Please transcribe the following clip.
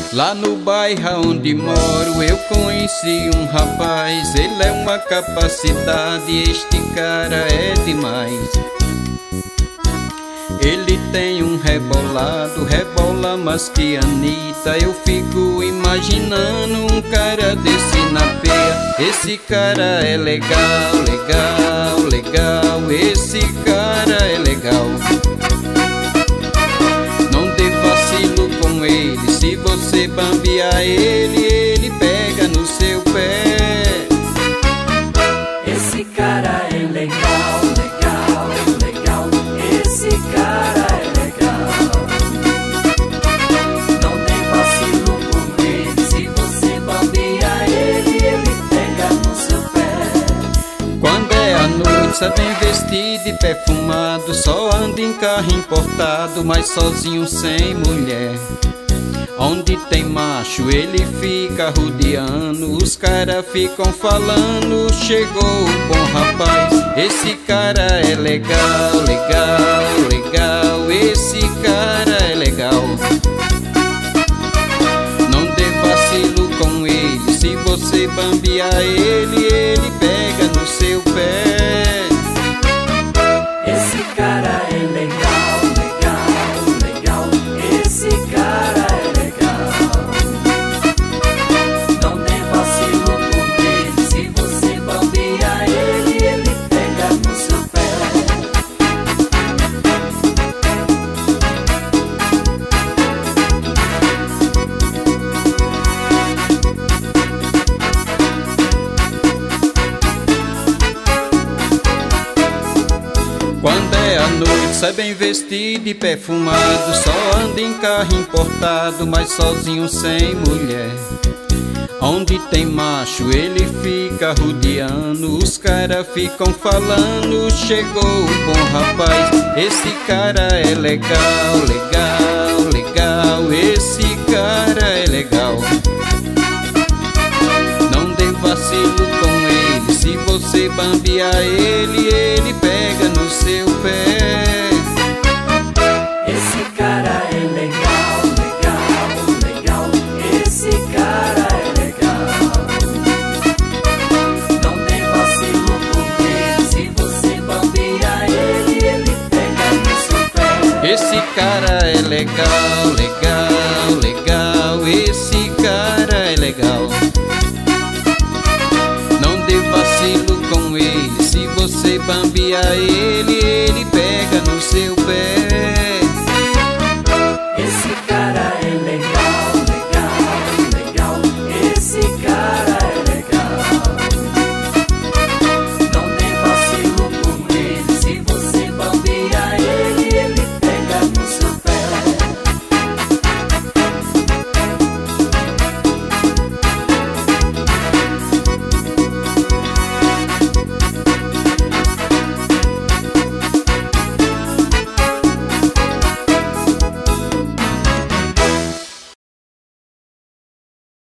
Lá no bairro onde moro eu conheci um rapaz. Ele é uma capacidade, este cara é demais. Ele tem um rebolado, rebola mais que Anitta. Eu fico imaginando um cara desse na peia. Esse cara é legal, legal, legal. Esse cara é legal. Não dê vacilo com ele. Se você bambear ele, ele pega no seu pé. Esse cara é legal, legal, legal. Esse cara é legal. Não dê vacilo com ele. Se você bambear ele, ele pega no seu pé. Quando é a noite, só bem vestido e perfumado. Só anda em carro importado, mas sozinho sem mulher. Onde tem macho ele fica rodeando. Os caras ficam falando, chegou o bom rapaz. Esse cara é legal, legal, legal. Esse cara é legal. Não dê vacilo com ele. Se você bambear ele, ele pega no seu pé. Esse cara é legal, legal, legal. Esse cara é legal. Não dê vacilo com ele. Se você bambear ele, ele pega no seu pé. Quando é a noite, sai bem vestido e perfumado. Só anda em carro importado, mas sozinho sem mulher. Onde tem macho ele fica rodeando. Os caras ficam falando, chegou o bom rapaz. Esse cara é legal, legal, legal. Esse cara é legal. Não dê vacilo com ele. Se você bambear ele, ele pega no seu pé. Esse cara é legal, legal, legal. Esse cara é legal. Não dê vacilo com ele. Se você bambear ele, ele pega no seu pé. Esse cara é legal, legal, legal. Esse cara é legal. Não dê vacilo com ele. Se você bambear ele, ele pega